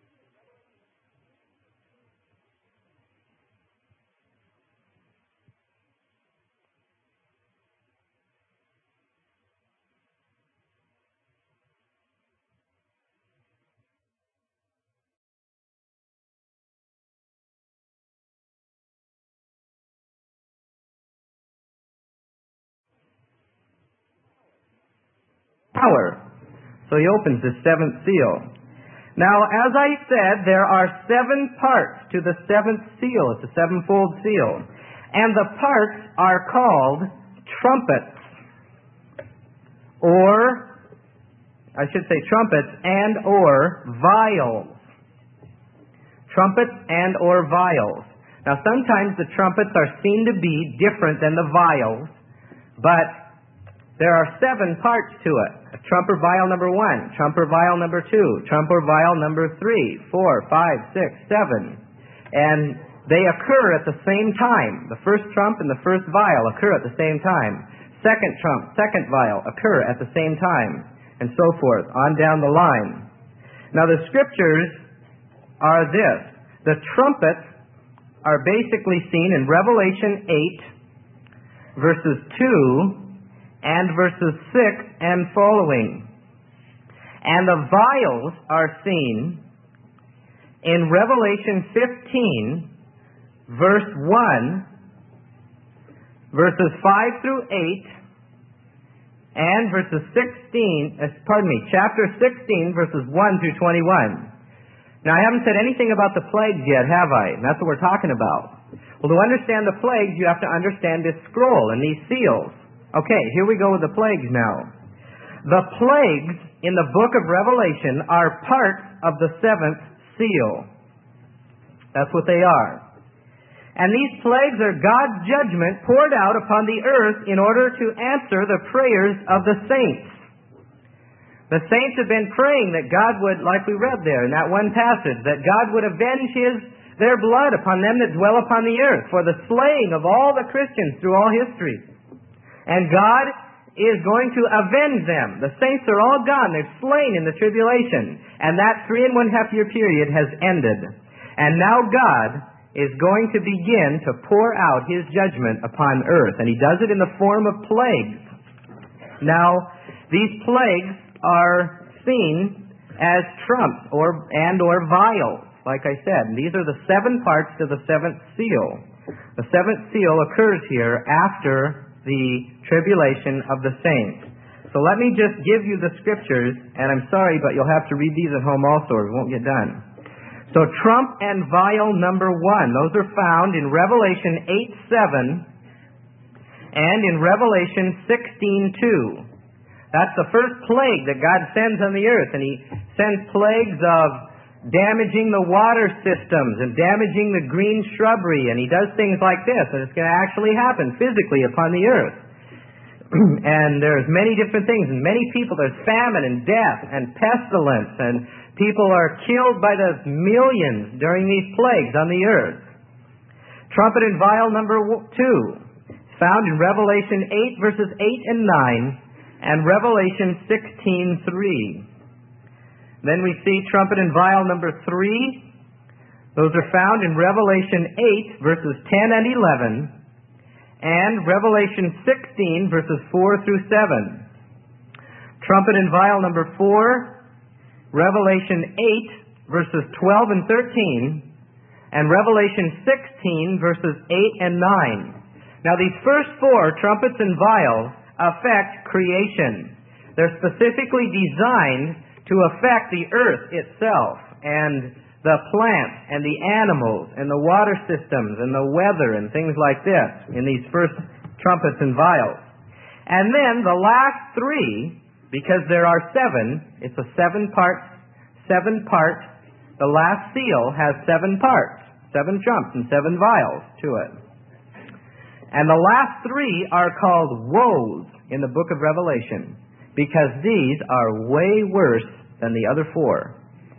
power. So he opens the 7th seal. Now, as I said, there are 7 parts to the 7th seal. It's a 7-fold seal. And the parts are called trumpets. Or, I should say trumpets and or vials. Trumpets and or vials. Now, sometimes the trumpets are seen to be different than the vials, but there are 7 parts to it. Trumper vial number 1, trumper vial number 2, trumper vial number 3, 4, 5, 6, 7. And they occur at the same time. The first trump and the first vial occur at the same time. Second trump, second vial occur at the same time. And so forth, on down the line. Now the scriptures are this. The trumpets are basically seen in Revelation 8, verses 2, and verses 6 and following. And the vials are seen in Revelation 15, verse 1, verses 5 through 8, and verses chapter 16, verses 1 through 21. Now, I haven't said anything about the plagues yet, have I? And that's what we're talking about. Well, to understand the plagues, you have to understand this scroll and these seals. Okay, here we go with the plagues now. The plagues in the book of Revelation are part of the 7th seal. That's what they are. And these plagues are God's judgment poured out upon the earth in order to answer the prayers of the saints. The saints have been praying that God would, like we read there in that one passage, that God would avenge their blood upon them that dwell upon the earth for the slaying of all the Christians through all history. And God is going to avenge them. The saints are all gone. They're slain in the tribulation. And that 3.5 year period has ended. And now God is going to begin to pour out His judgment upon earth. And He does it in the form of plagues. Now, these plagues are seen as trumps or vials, like I said. And these are the 7 parts to the 7th seal. The 7th seal occurs here after the tribulation of the saints. So let me just give you the scriptures, and I'm sorry, but you'll have to read these at home also, or we won't get done. So trump and vial number 1, those are found in Revelation 8:7 and in Revelation 16:2. That's the first plague that God sends on the earth, and He sends plagues of damaging the water systems and damaging the green shrubbery, and he does things like this, and it's going to actually happen physically upon the earth. And there's many different things, and many people, there's famine and death and pestilence, and people are killed by the millions during these plagues on the earth. Trumpet and vial number 2, found in Revelation 8 verses 8 and 9, and Revelation 16:3. Then we see trumpet and vial number 3. Those are found in Revelation 8 verses 10 and 11. And Revelation 16, verses 4 through 7. Trumpet and vial number 4, Revelation 8, verses 12 and 13, and Revelation 16, verses 8 and 9. Now these first 4, trumpets and vials, affect creation. They're specifically designed to affect the earth itself, and the plants and the animals and the water systems and the weather and things like this in these first trumpets and vials. And then the last 3, because there are 7, it's a 7-part, the last seal has 7 parts, 7 trumps and 7 vials to it. And the last 3 are called woes in the book of Revelation, because these are way worse than the other 4.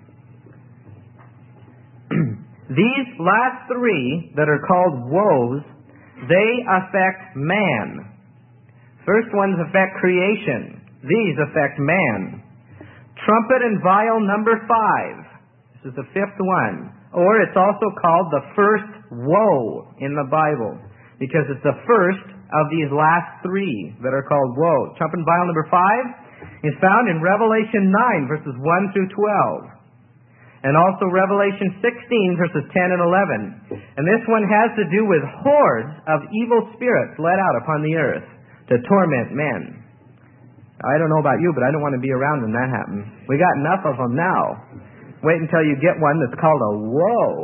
These last 3 that are called woes, they affect man. First ones affect creation. These affect man. Trumpet and vial number 5. This is the 5th one. Or it's also called the first woe in the Bible, because it's the first of these last 3 that are called woes. Trumpet and vial number 5 is found in Revelation 9, verses 1 through 12. And also Revelation 16, verses 10 and 11. And this one has to do with hordes of evil spirits let out upon the earth to torment men. I don't know about you, but I don't want to be around when that happens. We got enough of them now. Wait until you get one that's called a woe.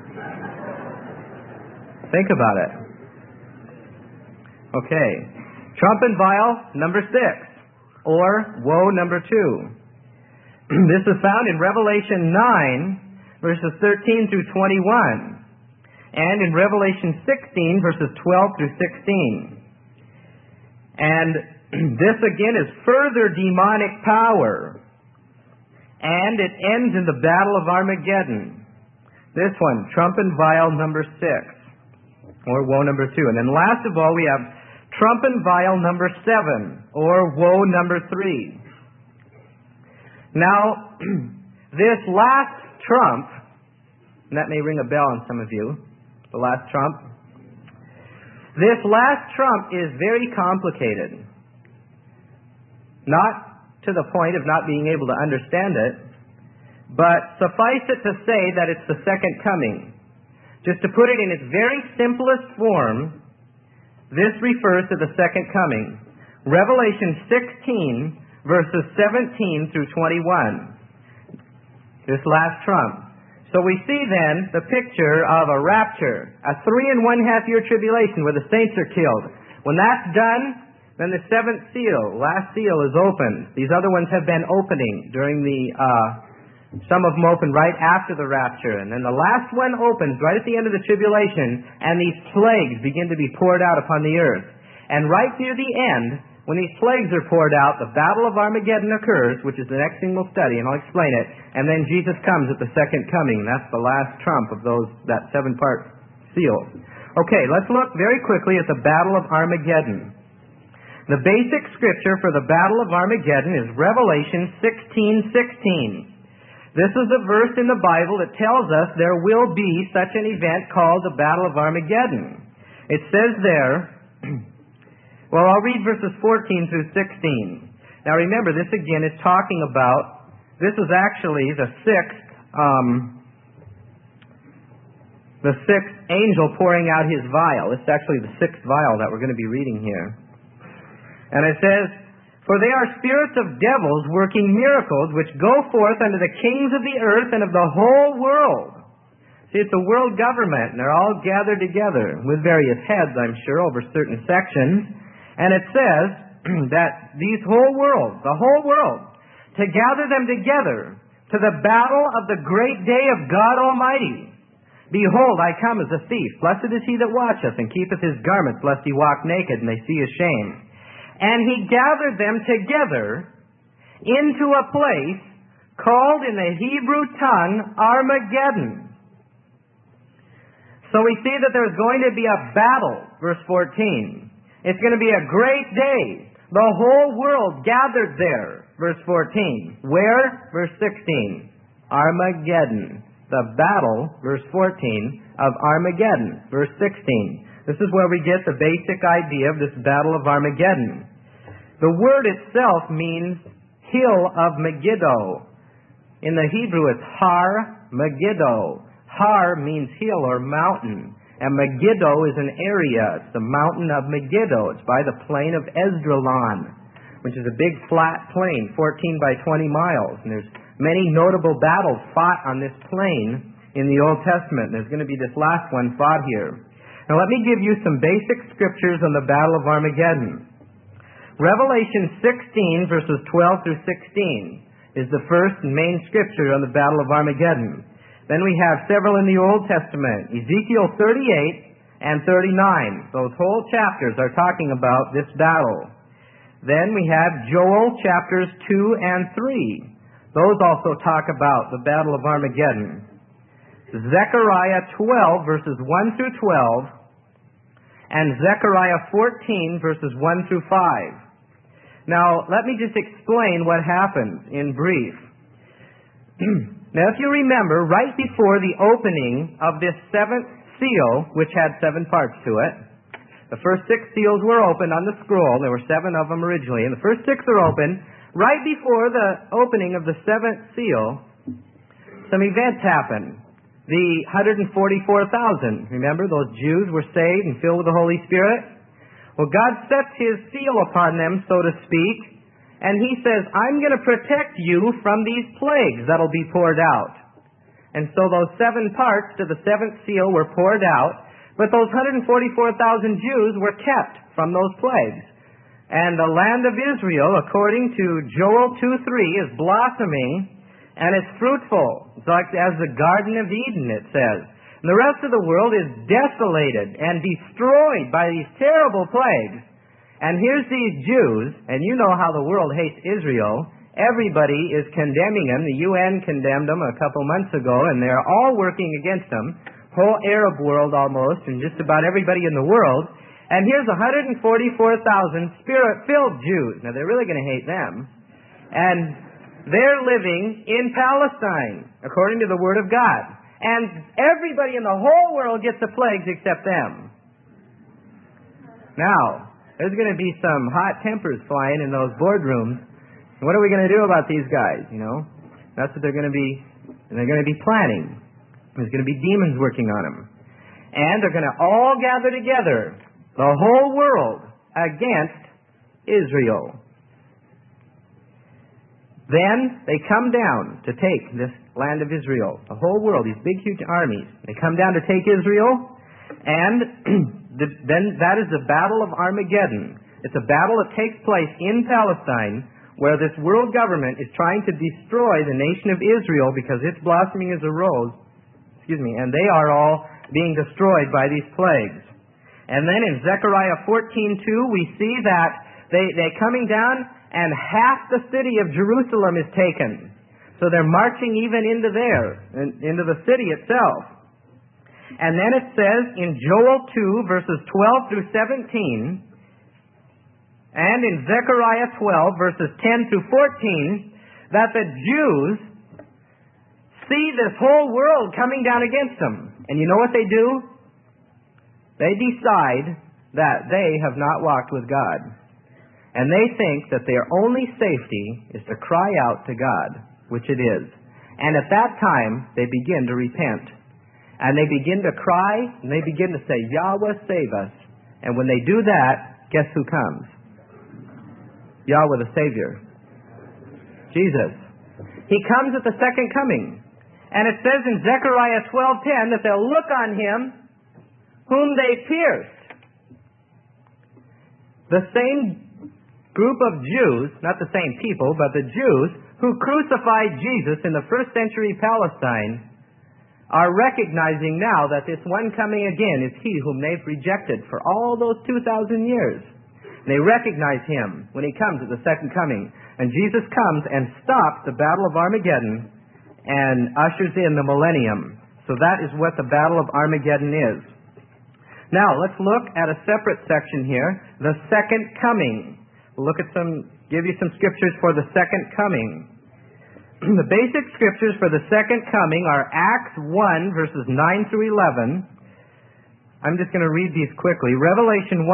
Think about it. Okay. Trumpet vial number 6, or woe number 2. This is found in Revelation 9, verses 13 through 21, and in Revelation 16, verses 12 through 16. And this again is further demonic power, and it ends in the Battle of Armageddon. This one, trumpet vial number 6, or woe number 2. And then last of all, we have trumpet vial number 7, or woe number 3. Now, this last trump, and that may ring a bell on some of you, the last trump. This last trump is very complicated. Not to the point of not being able to understand it, but suffice it to say that it's the second coming. Just to put it in its very simplest form, this refers to the second coming. Revelation 16, verses 17 through 21. This last trump. So we see then the picture of a rapture, a 3.5 year tribulation where the saints are killed. When that's done, then the 7th seal, last seal, is opened. These other ones have been opening during some of them open right after the rapture. And then the last one opens right at the end of the tribulation, and these plagues begin to be poured out upon the earth. And right near the end, when these plagues are poured out, the Battle of Armageddon occurs, which is the next thing we'll study, and I'll explain it. And then Jesus comes at the second coming. That's the last trump of that 7-part seal. Okay, let's look very quickly at the Battle of Armageddon. The basic scripture for the Battle of Armageddon is Revelation 16:16. This is a verse in the Bible that tells us there will be such an event called the Battle of Armageddon. It says there, well, I'll read verses 14 through 16. Now remember, this again is talking about, this is actually the sixth angel pouring out his vial. This is actually the 6th vial that we're going to be reading here. And it says, "For they are spirits of devils working miracles, which go forth unto the kings of the earth and of the whole world." See, it's a world government, and they're all gathered together with various heads, I'm sure, over certain sections. And it says that the whole world, to gather them together to the battle of the great day of God Almighty. Behold, I come as a thief. Blessed is he that watcheth, and keepeth his garments, lest he walk naked, and they see his shame. And he gathered them together into a place called in the Hebrew tongue Armageddon. So we see that there's going to be a battle, verse 14. It's going to be a great day. The whole world gathered there, verse 14. Where? Verse 16. Armageddon. The battle, verse 14, of Armageddon, verse 16. This is where we get the basic idea of this battle of Armageddon. The word itself means hill of Megiddo. In the Hebrew, it's Har Megiddo. Har means hill or mountain, and Megiddo is an area. It's the mountain of Megiddo. It's by the plain of Esdraelon, which is a big flat plain, 14 by 20 miles. And there's many notable battles fought on this plain in the Old Testament. There's going to be this last one fought here. Now let me give you some basic scriptures on the Battle of Armageddon. Revelation 16, verses 12 through 16 is the first and main scripture on the Battle of Armageddon. Then we have several in the Old Testament. Ezekiel 38 and 39. Those whole chapters are talking about this battle. Then we have Joel chapters 2 and 3. Those also talk about the Battle of Armageddon. Zechariah 12, verses 1 through 12, and Zechariah 14, verses 1 through 5. Now, let me just explain what happens in brief. Now, if you remember, right before the opening of this seventh seal, which had 7 parts to it, the first 6 seals were opened on the scroll. There were 7 of them originally, and the first 6 are opened. Right before the opening of the 7th seal, some events happened. The 144,000, remember, those Jews were saved and filled with the Holy Spirit? Well, God sets His seal upon them, so to speak, and He says, I'm going to protect you from these plagues that'll be poured out. And so those 7 parts to the 7th seal were poured out, but those 144,000 Jews were kept from those plagues. And the land of Israel, according to Joel 2:3, is blossoming and it's fruitful. It's like as the Garden of Eden, it says. And the rest of the world is desolated and destroyed by these terrible plagues. And here's these Jews, and you know how the world hates Israel. Everybody is condemning them. The UN condemned them a couple months ago, and they're all working against them. Whole Arab world almost, and just about everybody in the world. And here's 144,000 Spirit-filled Jews. Now, they're really going to hate them. And they're living in Palestine, according to the Word of God. And everybody in the whole world gets the plagues except them. Now, there's going to be some hot tempers flying in those boardrooms. What are we going to do about these guys, you know? That's what they're going to be planning. There's going to be demons working on them. And they're going to all gather together, the whole world, against Israel. Then they come down to take this land of Israel. The whole world, these big, huge armies. They come down to take Israel, and then that is the Battle of Armageddon. It's a battle that takes place in Palestine, where this world government is trying to destroy the nation of Israel because it's blossoming as a rose, and they are all being destroyed by these plagues. And then in Zechariah 14:2, we see that they're coming down, and half the city of Jerusalem is taken. So they're marching even into there, into the city itself. And then it says in Joel 2, verses 12 through 17, and in Zechariah 12, verses 10 through 14, that the Jews see this whole world coming down against them. And you know what they do? They decide that they have not walked with God. And they think that their only safety is to cry out to God, which it is. And at that time, they begin to repent. And they begin to cry, and they begin to say, Yahweh, save us. And when they do that, guess who comes? Yahweh the Savior. Jesus. He comes at the second coming. And it says in Zechariah 12:10 that they'll look on Him whom they pierced. The same group of Jews, not the same people, but the Jews who crucified Jesus in the first century Palestine are recognizing now that this one coming again is he whom they've rejected for all those 2,000 years. They recognize him when he comes at the second coming. And Jesus comes and stops the Battle of Armageddon and ushers in the millennium. So that is what the Battle of Armageddon is. Now, let's look at a separate section here, the second coming. We'll give you some scriptures for the second coming. The basic scriptures for the second coming are Acts 1, verses 9 through 11. I'm just going to read these quickly. Revelation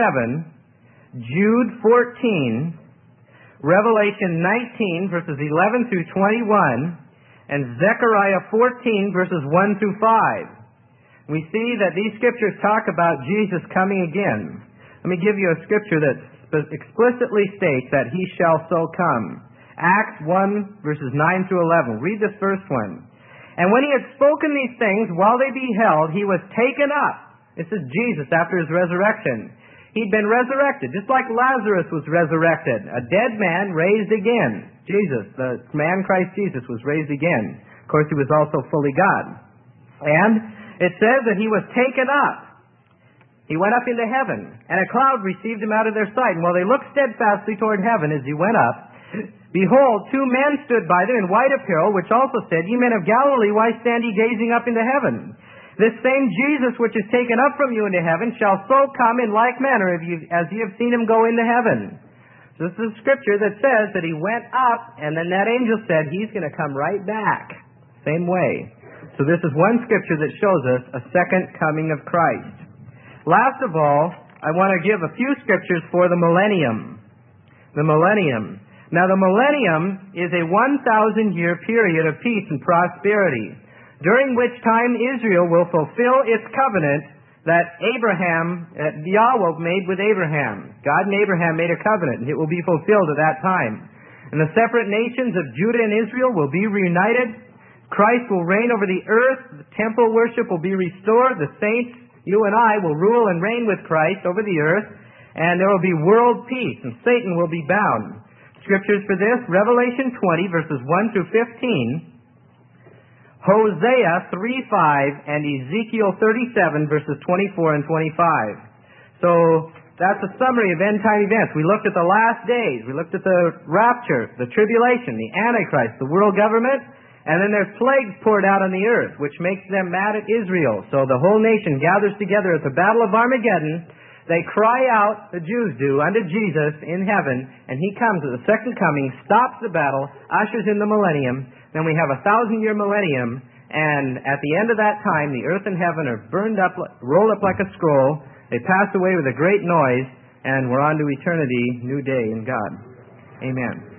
1:7, Jude 14, Revelation 19, verses 11 through 21, and Zechariah 14, verses 1 through 5. We see that these scriptures talk about Jesus coming again. Let me give you a scripture that explicitly states that he shall so come. Acts 1, verses 9 through 11. Read this first one. And when he had spoken these things, while they beheld, he was taken up. This is Jesus after his resurrection. He'd been resurrected, just like Lazarus was resurrected. A dead man raised again. Jesus, the man Christ Jesus, was raised again. Of course, he was also fully God. And it says that he was taken up. He went up into heaven, and a cloud received him out of their sight. And while they looked steadfastly toward heaven as he went up, behold, two men stood by them in white apparel, which also said, Ye men of Galilee, why stand ye gazing up into heaven? This same Jesus which is taken up from you into heaven shall so come in like manner as ye have seen him go into heaven. So this is a scripture that says that he went up, and then that angel said he's going to come right back. Same way. So this is one scripture that shows us a second coming of Christ. Last of all, I want to give a few scriptures for the millennium. The millennium. Now, the millennium is a 1,000-year period of peace and prosperity, during which time Israel will fulfill its covenant that Yahweh made with Abraham. God and Abraham made a covenant, and it will be fulfilled at that time. And the separate nations of Judah and Israel will be reunited. Christ will reign over the earth. The temple worship will be restored. The saints, you and I, will rule and reign with Christ over the earth. And there will be world peace, and Satan will be bound. Scriptures for this, Revelation 20, verses 1 through 15, Hosea 3:5, and Ezekiel 37, verses 24 and 25. So that's a summary of end-time events. We looked at the last days. We looked at the rapture, the tribulation, the Antichrist, the world government, and then there's plagues poured out on the earth, which makes them mad at Israel. So the whole nation gathers together at the Battle of Armageddon. They cry out, the Jews do, unto Jesus in heaven, and he comes at the second coming, stops the battle, ushers in the millennium. Then we have a 1,000-year millennium, and at the end of that time, the earth and heaven are burned up, rolled up like a scroll. They pass away with a great noise, and we're on to eternity, new day in God. Amen.